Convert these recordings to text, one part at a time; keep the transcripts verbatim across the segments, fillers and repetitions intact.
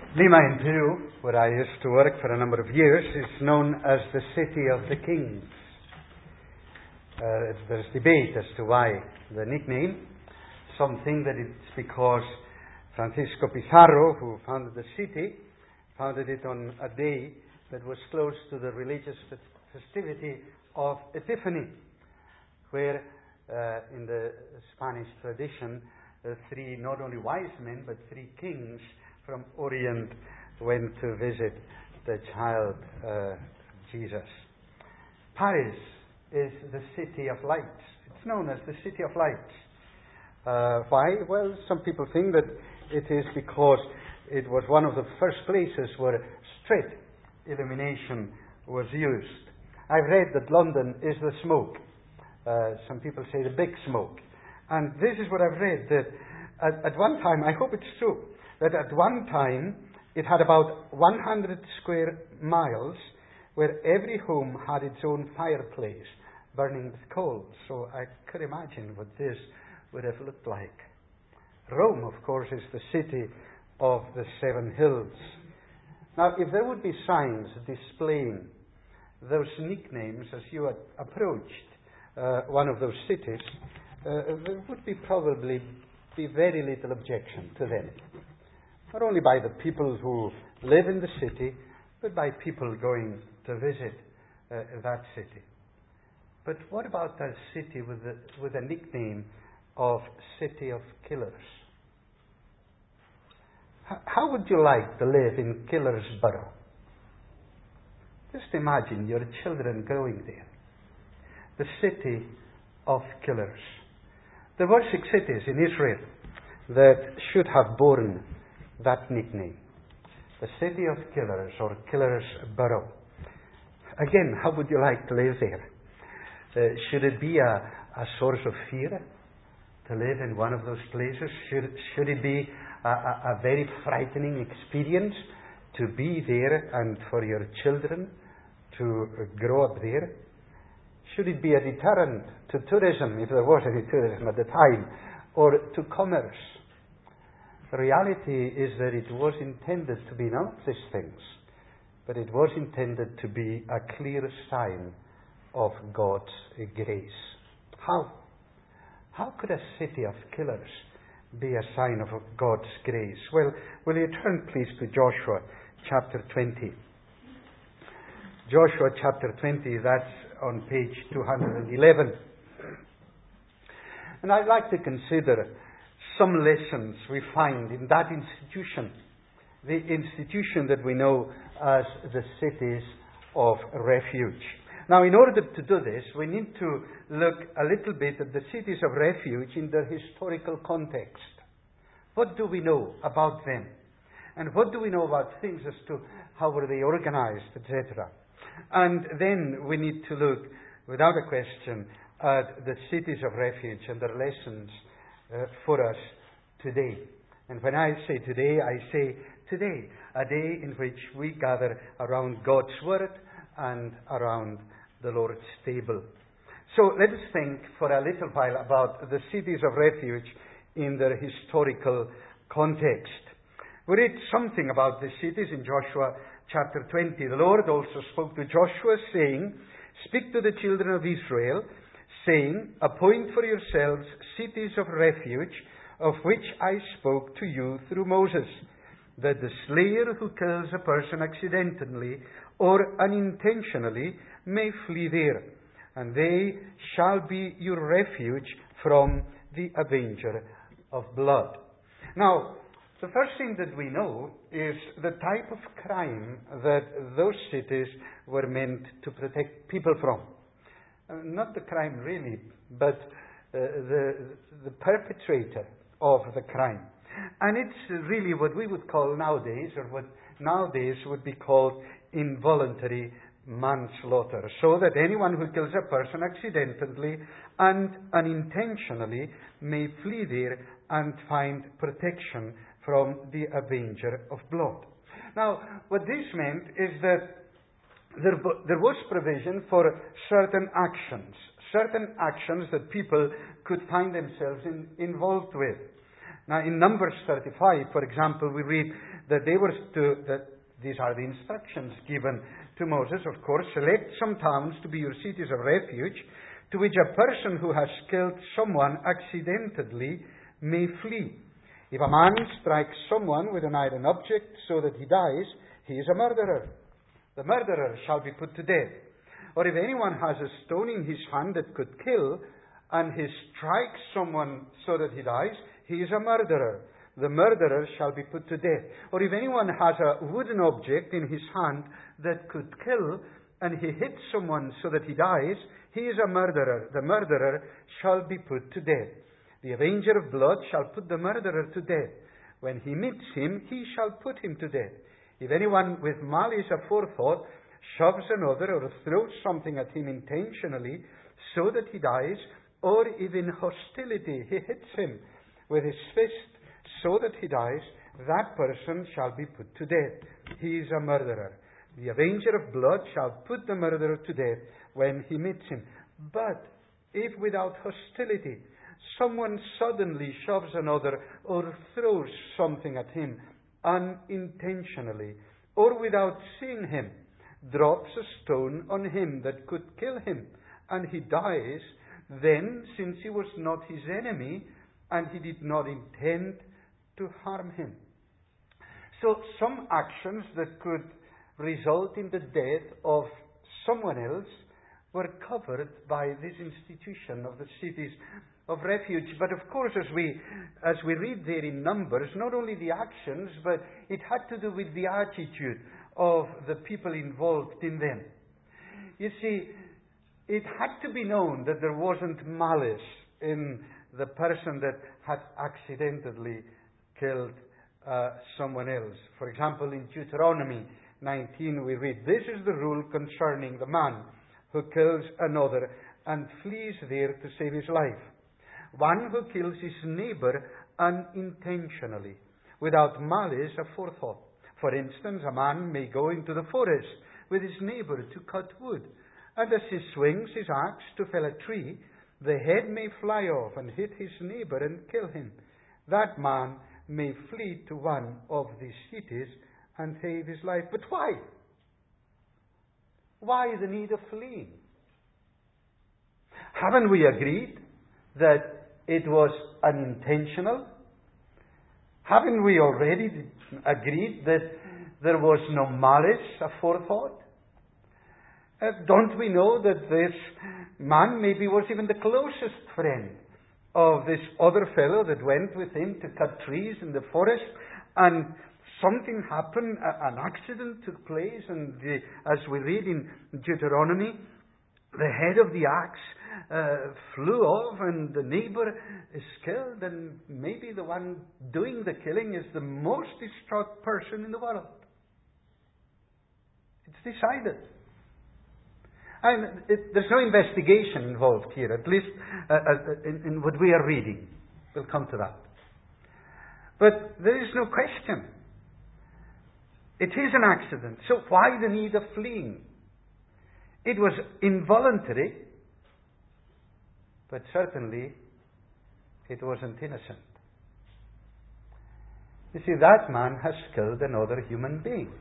Lima in Peru, where I used to work for a number of years, is known as the City of the Kings. Uh, there's debate as to why the nickname. Some think that it's because Francisco Pizarro, who founded the city, founded it on a day that was close to the religious festivity of Epiphany, where uh, in the Spanish tradition, uh, three, not only wise men, but three kings from Orient went to visit the child uh, Jesus. Paris is the city of lights. It's known as the city of lights. Uh, why? Well, some people think that it is because it was one of the first places where street illumination was used. I've read that London is the smoke. Uh, some people say the big smoke. And this is what I've read, that at, at one time, I hope it's true, that at one time it had about one hundred square miles where every home had its own fireplace burning with coals. So I could imagine what this would have looked like. Rome, of course, is the city of the seven hills. Now, if there would be signs displaying those nicknames as you had approached uh, one of those cities, uh, there would be probably be very little objection to them. Not only by the people who live in the city, but by people going to visit uh, that city. But what about a city with a, with a nickname of City of Killers? H- how would you like to live in Killer's Borough? Just imagine your children growing there. The City of Killers. There were six cities in Israel that should have borne that nickname. The City of Killers, or Killer's Borough. Again, how would you like to live there? Uh, should it be a, a source of fear to live in one of those places? Should, should it be a, a, a very frightening experience to be there and for your children to grow up there? Should it be a deterrent to tourism, if there was any tourism at the time, or to commerce? The reality is that it was intended to be none of these things, but it was intended to be a clear sign of God's grace. How? How could a city of killers be a sign of God's grace? Well, will you turn please to Joshua chapter twenty. Joshua chapter twenty, that's on page two hundred eleven. And I'd like to consider some lessons we find in that institution, the institution that we know as the cities of refuge. Now, in order to do this, we need to look a little bit at the cities of refuge in their historical context. What do we know about them? And what do we know about things as to how were they organized, et cetera? And then we need to look, without a question, at the cities of refuge and their lessons uh, for us today. And when I say today, I say today, a day in which we gather around God's Word and around the Lord's table. So let us think for a little while about the cities of refuge in their historical context. We read something about the cities in Joshua chapter twenty. The Lord also spoke to Joshua, saying, "Speak to the children of Israel, saying, appoint for yourselves cities of refuge, of which I spoke to you through Moses, that the slayer who kills a person accidentally or unintentionally may flee there, and they shall be your refuge from the avenger of blood." Now, the first thing that we know is the type of crime that those cities were meant to protect people from. Uh, not the crime really, but uh, the, the perpetrator of the crime. And it's really what we would call nowadays, or what nowadays would be called involuntary manslaughter. So that anyone who kills a person accidentally and unintentionally may flee there and find protection from the avenger of blood. Now, what this meant is that there, there was provision for certain actions, certain actions that people could find themselves in, involved with. Now, in Numbers thirty-five, for example, we read that they were to, that these are the instructions given to Moses, of course. Select some towns to be your cities of refuge, to which a person who has killed someone accidentally may flee. If a man strikes someone with an iron object so that he dies, he is a murderer. The murderer shall be put to death. Or if anyone has a stone in his hand that could kill, and he strikes someone so that he dies, he is a murderer. The murderer shall be put to death. Or if anyone has a wooden object in his hand that could kill, and he hits someone so that he dies, he is a murderer. The murderer shall be put to death. The avenger of blood shall put the murderer to death. When he meets him, he shall put him to death. If anyone with malice aforethought shoves another or throws something at him intentionally so that he dies, or if in hostility he hits him with his fist so that he dies, that person shall be put to death. He is a murderer. The avenger of blood shall put the murderer to death when he meets him. But if without hostility someone suddenly shoves another or throws something at him unintentionally, or without seeing him, drops a stone on him that could kill him, and he dies, then, since he was not his enemy, and he did not intend to harm him. So, some actions that could result in the death of someone else were covered by this institution of the cities of refuge. But of course, as we as we read there in Numbers, not only the actions, but it had to do with the attitude of the people involved in them. You see, it had to be known that there wasn't malice in the person that had accidentally killed uh, someone else. For example, in Deuteronomy nineteen, we read, "This is the rule concerning the man who kills another and flees there to save his life. One who kills his neighbor unintentionally, without malice aforethought. For instance, a man may go into the forest with his neighbor to cut wood, and as he swings his axe to fell a tree, the head may fly off and hit his neighbor and kill him. That man may flee to one of these cities and save his life." But why? Why the need of fleeing? Haven't we agreed that it was unintentional? Haven't we already agreed that there was no malice aforethought? Uh, don't we know that this man maybe was even the closest friend of this other fellow that went with him to cut trees in the forest, and something happened, an accident took place, and the, as we read in Deuteronomy, the head of the axe uh, flew off and the neighbor is killed, and maybe the one doing the killing is the most distraught person in the world. It's decided. And it, there's no investigation involved here, at least uh, uh, in, in what we are reading. We'll come to that. But there is no question. It is an accident. So why the need of fleeing? It was involuntary, but certainly it wasn't innocent. You see, that man has killed another human being.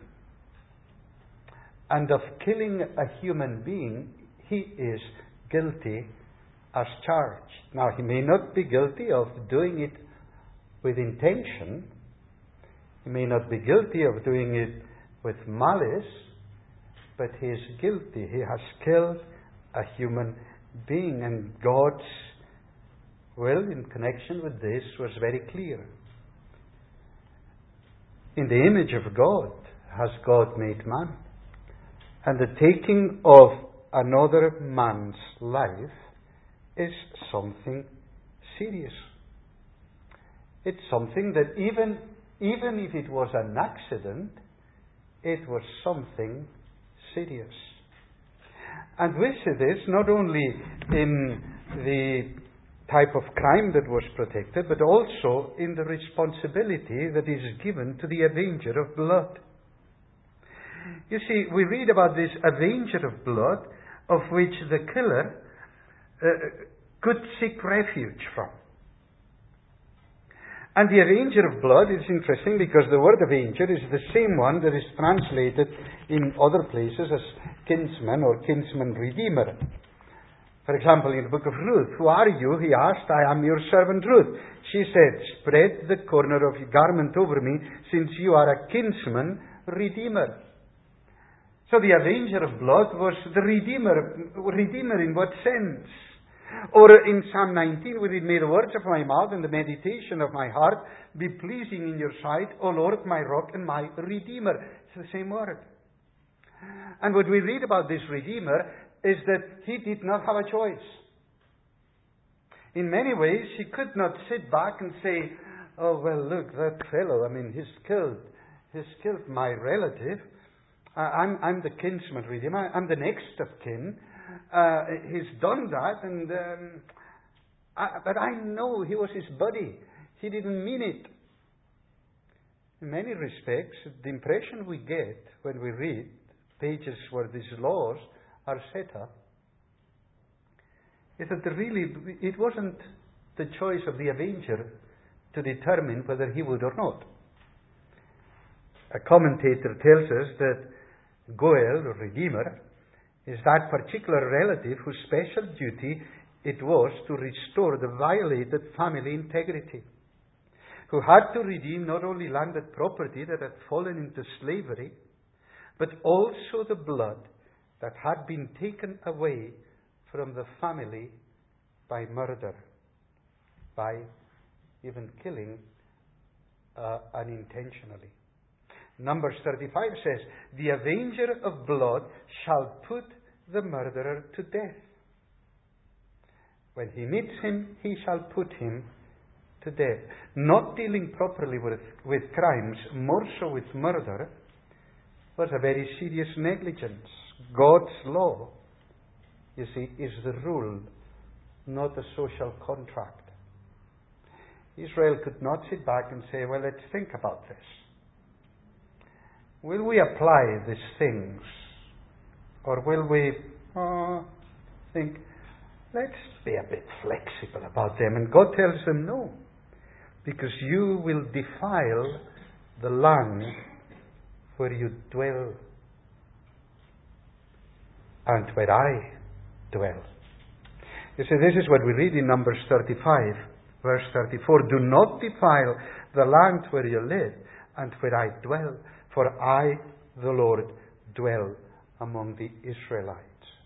And of killing a human being, he is guilty as charged. Now, he may not be guilty of doing it with intention. He may not be guilty of doing it with malice, but he is guilty. He has killed a human being, and God's will in connection with this was very clear. In the image of God has God made man. And the taking of another man's life is something serious. It's something that even, even if it was an accident, it was something serious. And we see this not only in the type of crime that was protected, but also in the responsibility that is given to the avenger of blood. You see, we read about this avenger of blood, of which the killer uh, could seek refuge from. And the avenger of blood is interesting because the word avenger is the same one that is translated in other places as kinsman or kinsman redeemer. For example, in the book of Ruth, who are you? He asked, I am your servant Ruth. She said, spread the corner of your garment over me, since you are a kinsman redeemer. So the avenger of blood was the redeemer. Redeemer in what sense? Or in Psalm nineteen, we read, may the words of my mouth and the meditation of my heart be pleasing in your sight, O Lord, my rock and my redeemer. It's the same word. And what we read about this redeemer is that he did not have a choice. In many ways, he could not sit back and say, oh, well, look, that fellow, I mean, he's killed. He's killed my relative. Uh, I'm, I'm the kinsman redeemer. I'm the next of kin. Uh, he's done that, and um, I, but I know he was his buddy. He didn't mean it. In many respects, the impression we get when we read pages where these laws are set up is that really it wasn't the choice of the avenger to determine whether he would or not. A commentator tells us that Goel, or Redeemer, is that particular relative whose special duty it was to restore the violated family integrity, who had to redeem not only landed property that had fallen into slavery, but also the blood that had been taken away from the family by murder, by even killing uh, unintentionally. Numbers thirty-five says, the avenger of blood shall put the murderer to death. When he meets him, he shall put him to death. Not dealing properly with, with crimes, more so with murder, was a very serious negligence. God's law, you see, is the rule, not a social contract. Israel could not sit back and say, well, let's think about this. Will we apply these things? Or will we uh, think, let's be a bit flexible about them? And God tells them, no, because you will defile the land where you dwell and where I dwell. You see, this is what we read in Numbers thirty-five, verse thirty-four. Do not defile the land where you live and where I dwell, for I, the Lord, dwell among the Israelites.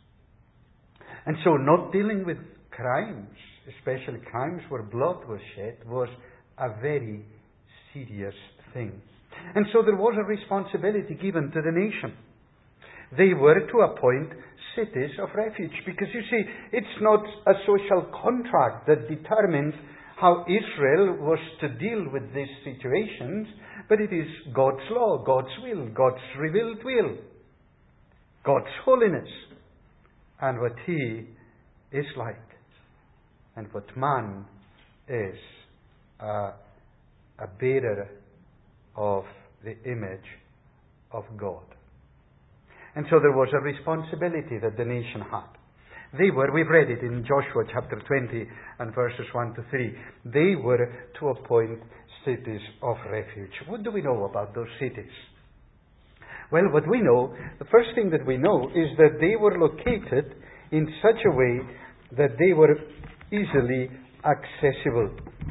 And so not dealing with crimes, especially crimes where blood was shed, was a very serious thing. And so there was a responsibility given to the nation. They were to appoint cities of refuge, because you see, it's not a social contract that determines how Israel was to deal with these situations, but it is God's law, God's will, God's revealed will, God's holiness, and what He is like, and what man is, uh, a bearer of the image of God. And so there was a responsibility that the nation had. They were, we've read it in Joshua chapter twenty and verses one to three, they were to appoint cities of refuge. What do we know about those cities? Well, what we know, the first thing that we know is that they were located in such a way that they were easily accessible.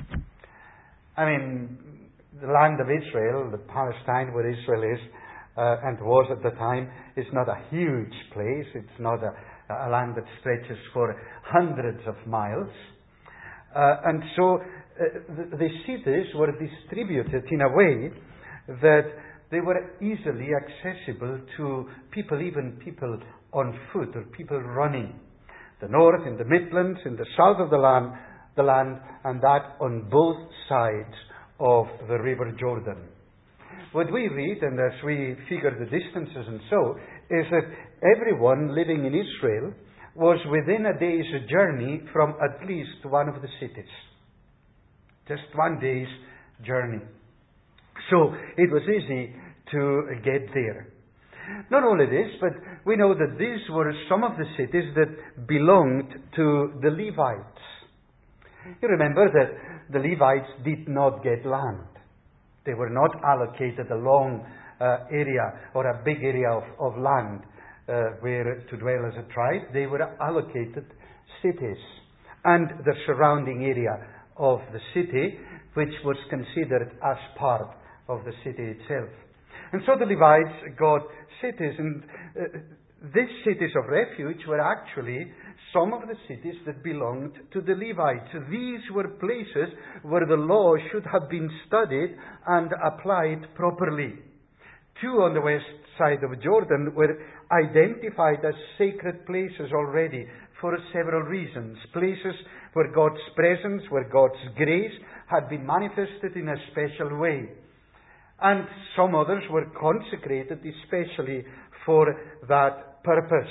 I mean, the land of Israel, the Palestine where Israel is, uh, and was at the time, is not a huge place. It's not a, a land that stretches for hundreds of miles. Uh, and so uh, the, the cities were distributed in a way that they were easily accessible to people, even people on foot or people running. The north, in the Midlands, in the south of the land, the land, and that on both sides of the River Jordan. What we read, and as we figure the distances and so, is that everyone living in Israel was within a day's journey from at least one of the cities. Just one day's journey. So it was easy to get there. Not only this, but we know that these were some of the cities that belonged to the Levites. You remember that the Levites did not get land. They were not allocated a long uh, area or a big area of, of land uh, where to dwell as a tribe. They were allocated cities and the surrounding area of the city, which was considered as part of the city itself. And so the Levites got cities, and uh, these cities of refuge were actually some of the cities that belonged to the Levites. These were places where the law should have been studied and applied properly. Two on the west side of Jordan were identified as sacred places already for several reasons. Places where God's presence, where God's grace had been manifested in a special way. And some others were consecrated especially for that purpose.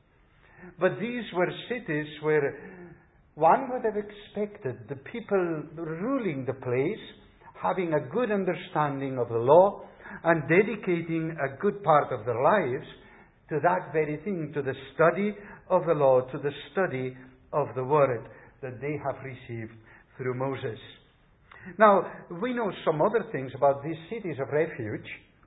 But these were cities where one would have expected the people ruling the place having a good understanding of the law and dedicating a good part of their lives to that very thing, to the study of the law, to the study of the word that they have received through Moses. Now, we know some other things about these cities of refuge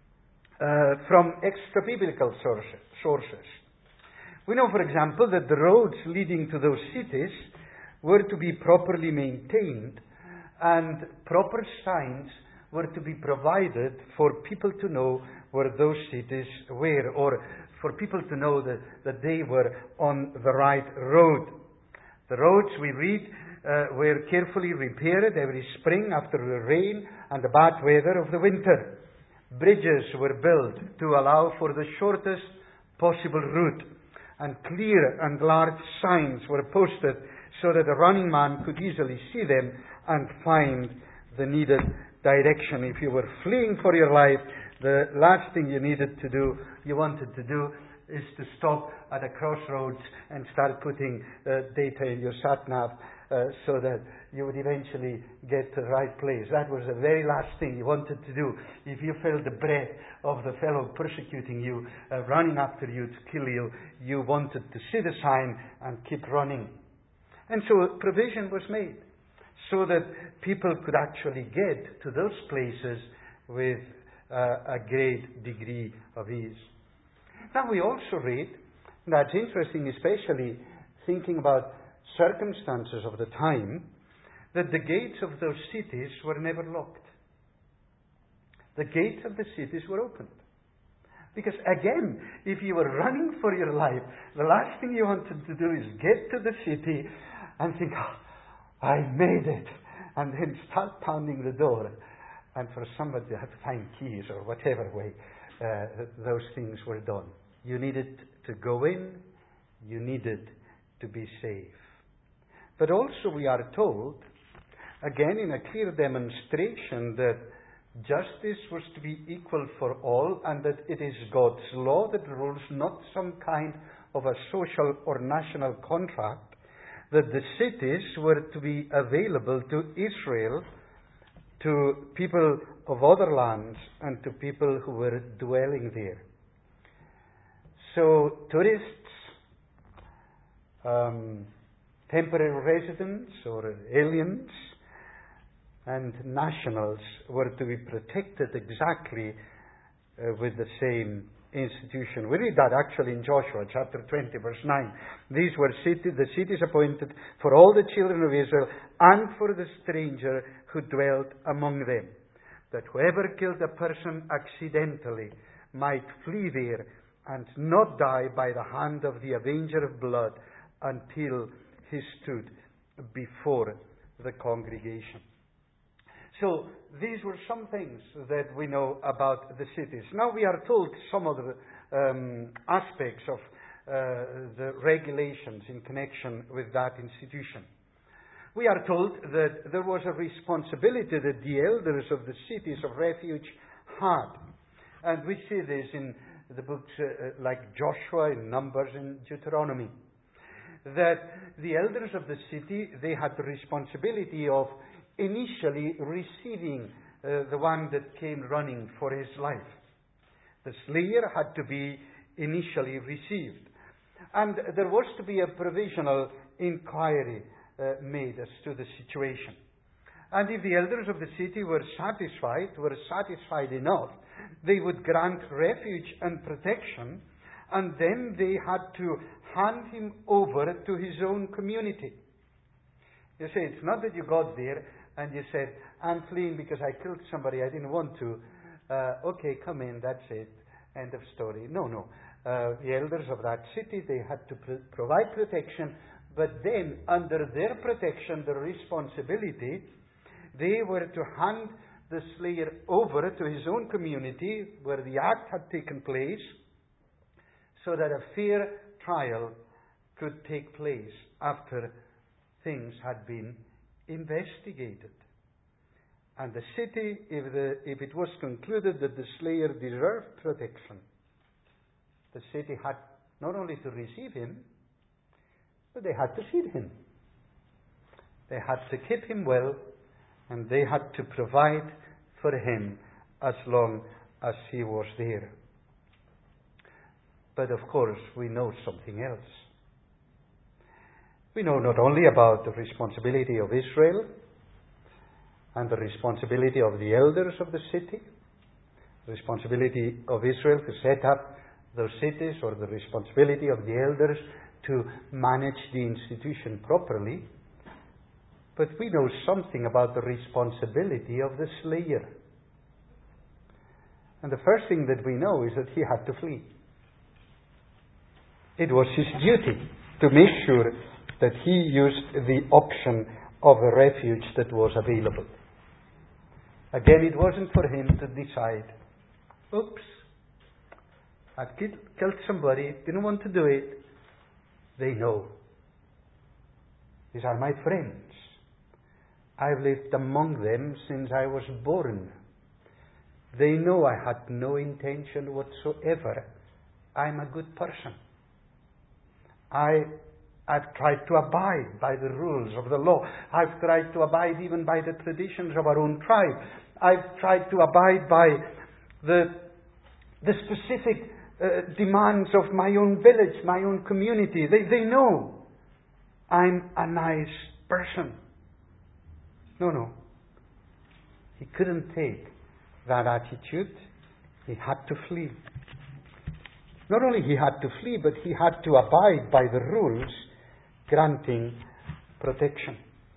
uh, from extra-biblical sources. We know, for example, that the roads leading to those cities were to be properly maintained and proper signs were to be provided for people to know where those cities were, or for people to know that, that they were on the right road. The roads, we read, uh, were carefully repaired every spring after the rain and the bad weather of the winter. Bridges were built to allow for the shortest possible route, and clear and large signs were posted so that a running man could easily see them and find the needed direction. If you were fleeing for your life, the last thing you needed to do, you wanted to do, is to stop at a crossroads and start putting uh, data in your sat-nav uh, so that you would eventually get to the right place. That was the very last thing you wanted to do. If you felt the breath of the fellow persecuting you, uh, running after you to kill you, you wanted to see the sign and keep running. And so provision was made so that people could actually get to those places with uh, a great degree of ease. Now we also read, that's interesting, especially thinking about circumstances of the time, that the gates of those cities were never locked. The gates of the cities were opened. Because again, if you were running for your life, the last thing you wanted to do is get to the city and think, oh, I made it, and then start pounding the door. And for somebody to have to find keys or whatever way uh, those things were done. You needed to go in, you needed to be safe. But also we are told, again in a clear demonstration, that justice was to be equal for all, and that it is God's law that rules, not some kind of a social or national contract, that the cities were to be available to Israel, to people of other lands, and to people who were dwelling there. So tourists, um, temporary residents or aliens, and nationals were to be protected exactly uh, with the same institution. We read that actually in Joshua chapter twenty verse nine. These were city, the cities appointed for all the children of Israel and for the stranger who dwelt among them, that whoever killed a person accidentally might flee there and not die by the hand of the avenger of blood until he stood before the congregation. So these were some things that we know about the cities. Now we are told some of the um, aspects of uh, the regulations in connection with that institution. We are told that there was a responsibility that the elders of the cities of refuge had. And we see this in the books uh, like Joshua, in Numbers, and Deuteronomy. That the elders of the city, they had the responsibility of initially receiving uh, the one that came running for his life. The slayer had to be initially received. And there was to be a provisional inquiry uh, made as to the situation. And if the elders of the city were satisfied, were satisfied enough, they would grant refuge and protection, and then they had to hand him over to his own community. You see, it's not that you got there and you said, I'm fleeing because I killed somebody, I didn't want to. Uh, okay, come in, that's it. End of story. No, no. Uh, the elders of that city, they had to pr- provide protection, but then under their protection, the responsibility, they were to hand the slayer over to his own community where the act had taken place, so that a fair trial could take place after things had been investigated. And the city, if, the, if it was concluded that the slayer deserved protection, the city had not only to receive him, but they had to feed him. They had to keep him well, and they had to provide for him as long as he was there. But of course, we know something else. We know not only about the responsibility of Israel and the responsibility of the elders of the city, the responsibility of Israel to set up those cities, or the responsibility of the elders to manage the institution properly, but we know something about the responsibility of the slayer. And the first thing that we know is that he had to flee. It was his duty to make sure that he used the option of a refuge that was available. Again, it wasn't for him to decide, oops, I've killed somebody, didn't want to do it. They know. These are my friends. I've lived among them since I was born. They know I had no intention whatsoever. I'm a good person. I, I've tried to abide by the rules of the law. I've tried to abide even by the traditions of our own tribe. I've tried to abide by the, the specific uh, demands of my own village, my own community. They, they know I'm a nice person. No, no. He couldn't take that attitude. He had to flee. Not only he had to flee, but he had to abide by the rules granting protection.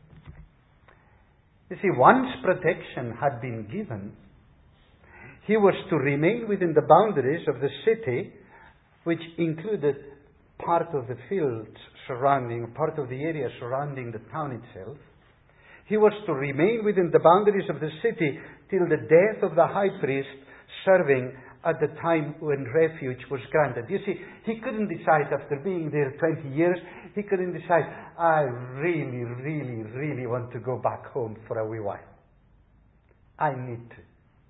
You see, once protection had been given, he was to remain within the boundaries of the city, which included part of the fields surrounding, part of the area surrounding the town itself. He was to remain within the boundaries of the city till the death of the high priest serving at the time when refuge was granted. You see, he couldn't decide after being there twenty years, he couldn't decide, I really, really, really want to go back home for a wee while. I need to.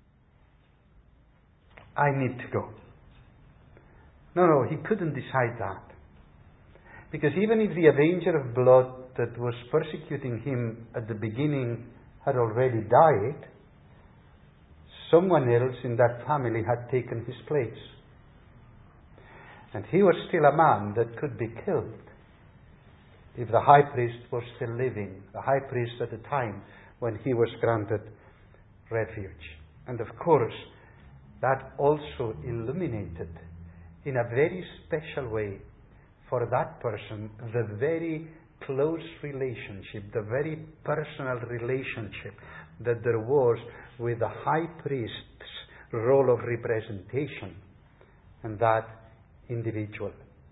I need to go. No, no, he couldn't decide that. Because even if the avenger of blood that was persecuting him at the beginning had already died, someone else in that family had taken his place. And he was still a man that could be killed if the high priest was still living, the high priest at the time when he was granted refuge. And of course, that also illuminated in a very special way for that person the very close relationship, the very personal relationship that there was with the high priest's role of representation and that individual.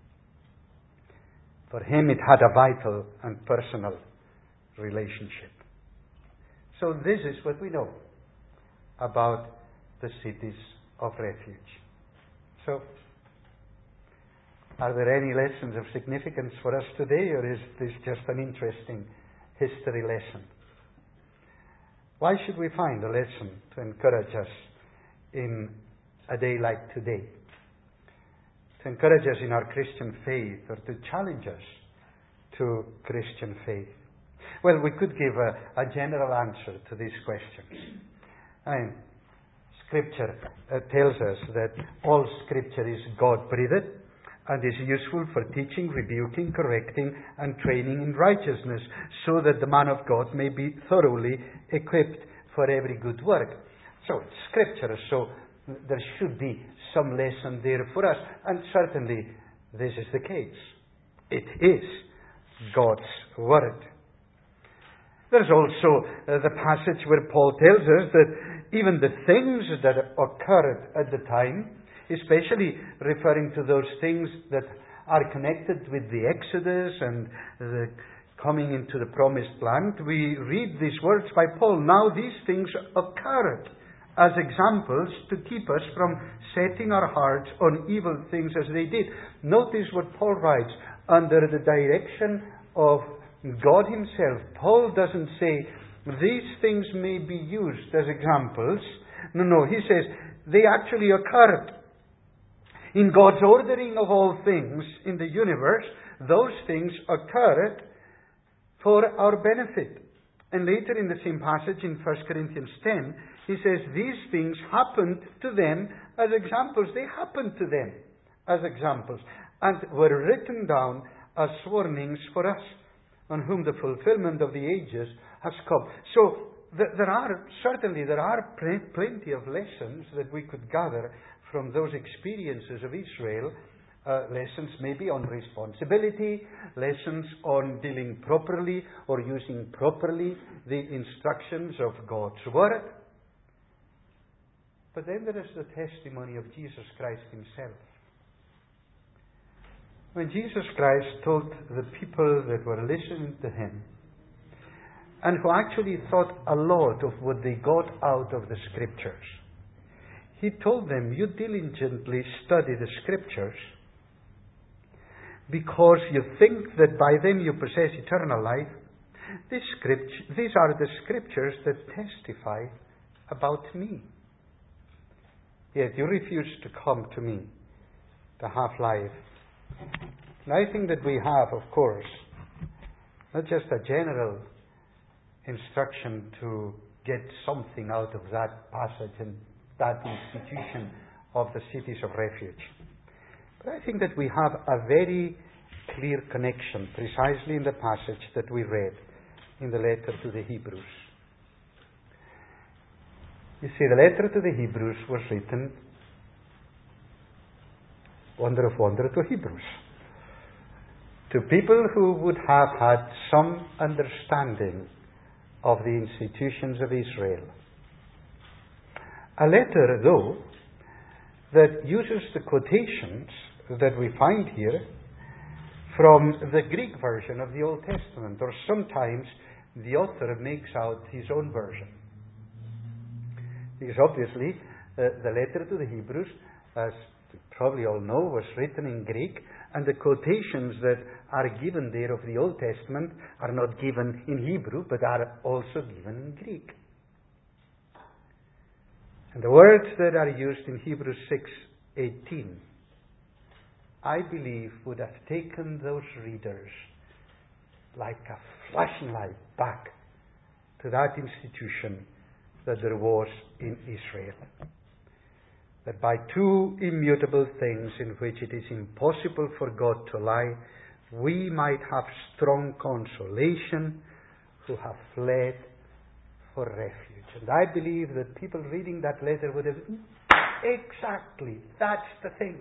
For him it had a vital and personal relationship. So this is what we know about the cities of refuge. So, are there any lessons of significance for us today, or is this just an interesting history lesson? Why should we find a lesson to encourage us in a day like today? To encourage us in our Christian faith, or to challenge us to Christian faith? Well, we could give a, a general answer to these questions. I mean, Scripture uh, tells us that all Scripture is God-breathed, and is useful for teaching, rebuking, correcting, and training in righteousness, so that the man of God may be thoroughly equipped for every good work. So it's Scripture, so there should be some lesson there for us, and certainly this is the case. It is God's Word. There's also uh, the passage where Paul tells us that even the things that occurred at the time, especially referring to those things that are connected with the Exodus and the coming into the promised land, we read these words by Paul. Now these things occurred as examples to keep us from setting our hearts on evil things as they did. Notice what Paul writes under the direction of God Himself. Paul doesn't say, these things may be used as examples. No, no, he says, they actually occurred. In God's ordering of all things in the universe, those things occurred for our benefit. And later in the same passage in First Corinthians ten, he says, these things happened to them as examples. They happened to them as examples, and were written down as warnings for us, on whom the fulfillment of the ages has come. So th- there are, certainly there are pl- plenty of lessons that we could gather from those experiences of Israel. Uh, lessons maybe on responsibility, lessons on dealing properly or using properly the instructions of God's Word. But then there is the testimony of Jesus Christ Himself. When Jesus Christ told the people that were listening to Him, and who actually thought a lot of what they got out of the Scriptures, He told them, you diligently study the Scriptures because you think that by them you possess eternal life. These, script- these are the Scriptures that testify about me. Yet you refuse to come to me to have life. And I think that we have, of course, not just a general instruction to get something out of that passage and that institution of the cities of refuge, but I think that we have a very clear connection precisely in the passage that we read in the letter to the Hebrews. You see, the letter to the Hebrews was written, wonder of wonder, to Hebrews. To people who would have had some understanding of the institutions of Israel. A letter, though, that uses the quotations that we find here from the Greek version of the Old Testament, or sometimes the author makes out his own version. Because obviously, uh, the letter to the Hebrews, as you probably all know, was written in Greek, and the quotations that are given there of the Old Testament are not given in Hebrew, but are also given in Greek. And the words that are used in Hebrews six eighteen, I believe, would have taken those readers like a flashing light back to that institution that there was in Israel. That by two immutable things in which it is impossible for God to lie, we might have strong consolation who have fled for refuge. And I believe that people reading that letter would have, exactly, that's the thing.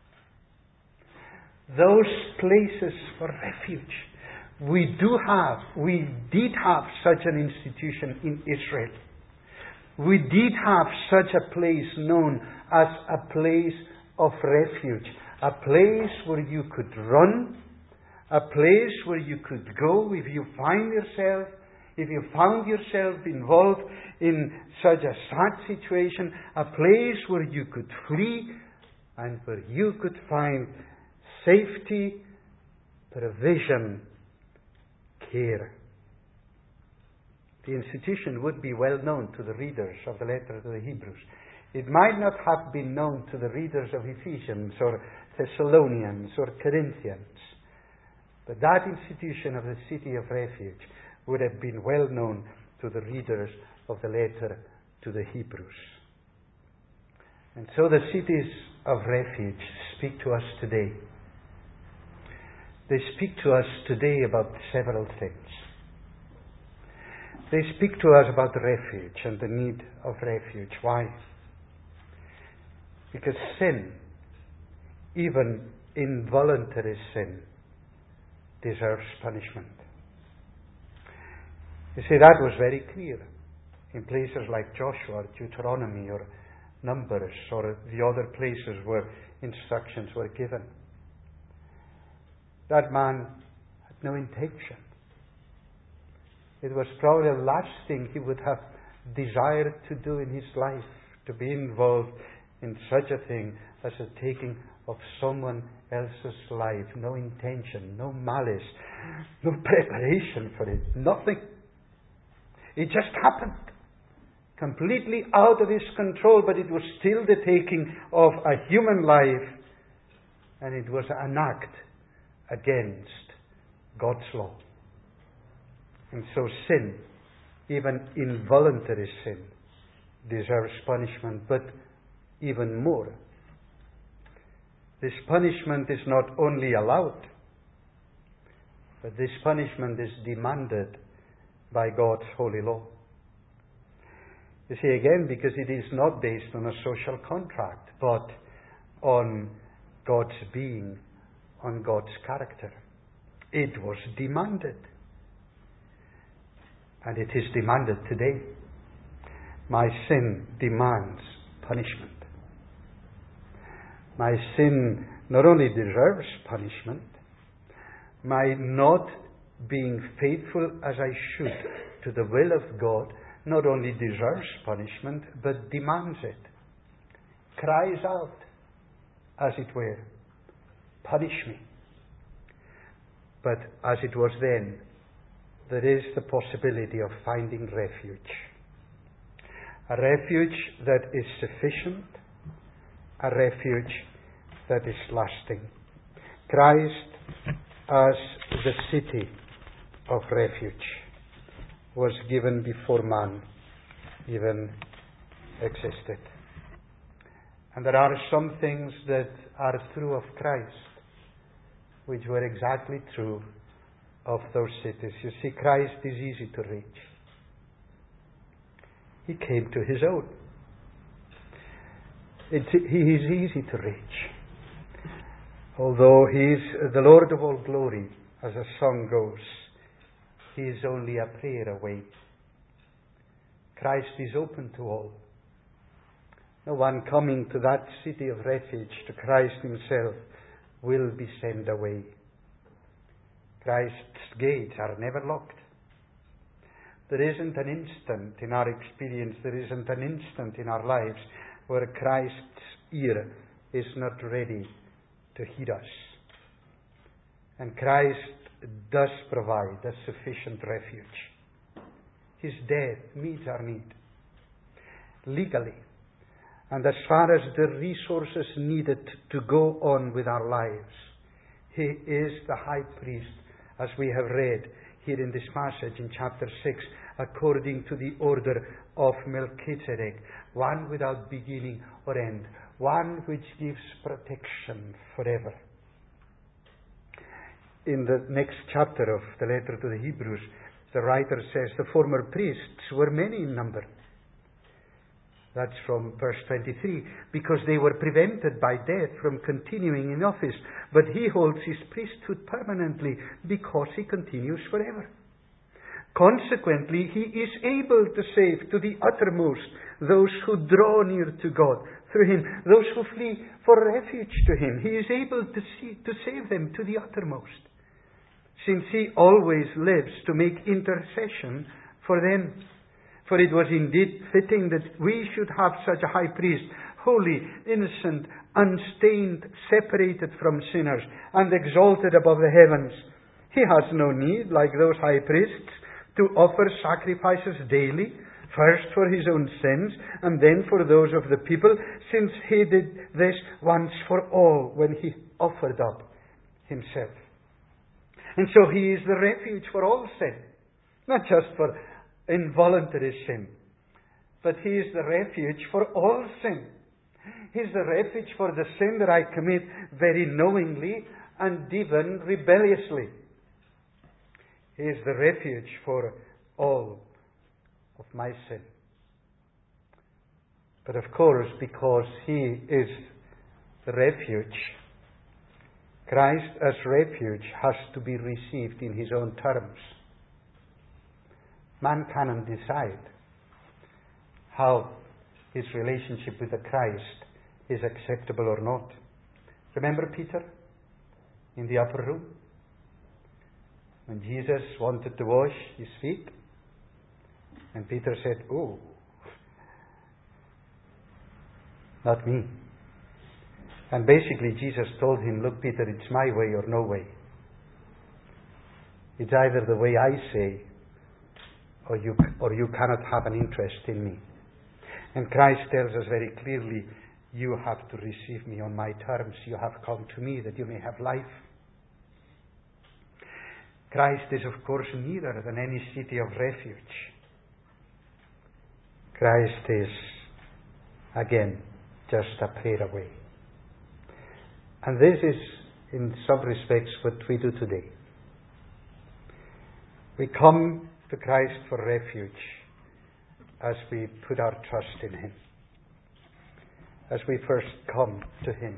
Those places for refuge. We do have, we did have such an institution in Israel. We did have such a place known as a place of refuge. A place where you could run. A place where you could go if you find yourself, if you found yourself involved in such a sad situation. A place where you could flee and where you could find safety, provision, care. The institution would be well known to the readers of the letter to the Hebrews. It might not have been known to the readers of Ephesians or Thessalonians or Corinthians, but that institution of the city of refuge would have been well known to the readers of the letter to the Hebrews. And so the cities of refuge speak to us today. they speak to us today about several things. They speak to us about refuge and the need of refuge. Why? Because sin, even involuntary sin, deserves punishment. You see, that was very clear in places like Joshua, or Deuteronomy, or Numbers, or the other places where instructions were given. That man had no intention. It was probably the last thing he would have desired to do in his life, to be involved in such a thing as the taking of someone else's life. No intention, no malice, no preparation for it, nothing. It just happened. Completely out of his control, but it was still the taking of a human life, and it was an act against God's law. And so sin, even involuntary sin, deserves punishment, but even more. This punishment is not only allowed, but this punishment is demanded by God's holy law. You see, again, because it is not based on a social contract, but on God's being, on God's character. It was demanded. And it is demanded today. My sin demands punishment. My sin not only deserves punishment, my not being faithful as I should to the will of God not only deserves punishment, but demands it. Cries out, as it were, punish me. But as it was then, there is the possibility of finding refuge. A refuge that is sufficient, a refuge that is lasting. Christ, as the city of refuge, was given before man even existed. And there are some things that are true of Christ, which were exactly true of those cities. You see, Christ is easy to reach. He came to his own. It, he is easy to reach. Although he is the Lord of all glory, as a song goes, he is only a prayer away. Christ is open to all. No one coming to that city of refuge, to Christ himself, will be sent away. Christ's gates are never locked. There isn't an instant in our experience, there isn't an instant in our lives where Christ's ear is not ready to hear us. And Christ does provide a sufficient refuge. His death meets our need legally. And as far as the resources needed to go on with our lives, he is the high priest, as we have read here in this passage in chapter six, according to the order of Melchizedek, one without beginning or end, one which gives protection forever. In the next chapter of the letter to the Hebrews, the writer says the former priests were many in number. That's from verse twenty-three. Because they were prevented by death from continuing in office. But he holds his priesthood permanently because he continues forever. Consequently, he is able to save to the uttermost those who draw near to God through him, those who flee for refuge to him. He is able to, see, to save them to the uttermost, since he always lives to make intercession for them. For it was indeed fitting that we should have such a high priest, holy, innocent, unstained, separated from sinners, and exalted above the heavens. He has no need, like those high priests, to offer sacrifices daily, first for his own sins, and then for those of the people, since he did this once for all when he offered up himself. And so he is the refuge for all sin, not just for involuntary sin, but he is the refuge for all sin. He is the refuge for the sin that I commit very knowingly and even rebelliously. He is the refuge for all of my sin. But of course, because He is the refuge, Christ as refuge has to be received in His own terms. Man cannot decide how his relationship with the Christ is acceptable or not. Remember Peter in the upper room? When Jesus wanted to wash his feet, and Peter said, "Oh, not me." And basically Jesus told him, "Look, Peter, it's my way or no way. It's either the way I say, or you, or you cannot have an interest in me." And Christ tells us very clearly, you have to receive me on my terms. You have come to me that you may have life. Christ is, of course, nearer than any city of refuge. Christ is, again, just a prayer away. And this is, in some respects, what we do today. We come to Christ for refuge as we put our trust in Him. As we first come to Him.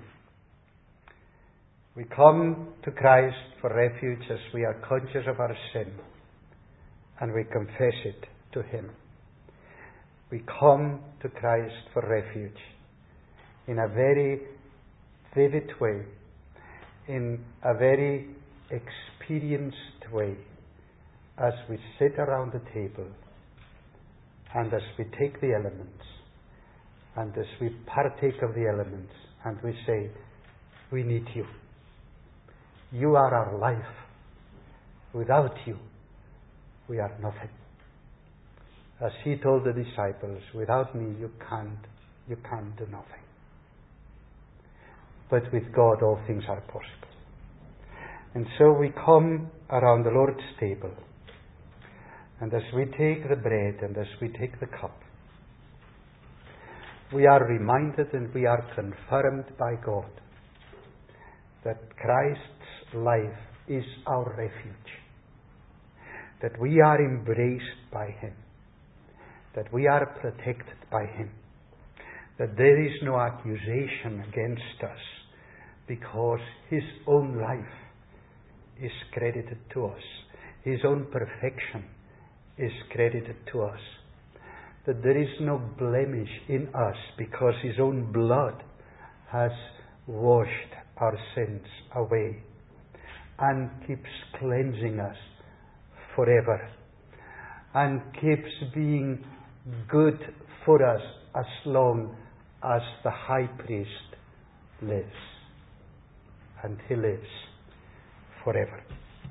We come to Christ for refuge as we are conscious of our sin and we confess it to Him. We come to Christ for refuge in a very vivid way, in a very experienced way, as we sit around the table and as we take the elements and as we partake of the elements and we say, we need you. You are our life. Without you, we are nothing. As He told the disciples, without me you can't, you can't do nothing. But with God all things are possible. And so we come around the Lord's table, and as we take the bread and as we take the cup, we are reminded and we are confirmed by God that Christ's life is our refuge, that we are embraced by Him, that we are protected by Him, that there is no accusation against us because His own life is credited to us. His own perfection is credited to us. That there is no blemish in us because His own blood has washed our sins away and keeps cleansing us forever and keeps being good for us as long as the high priest lives, and He lives forever.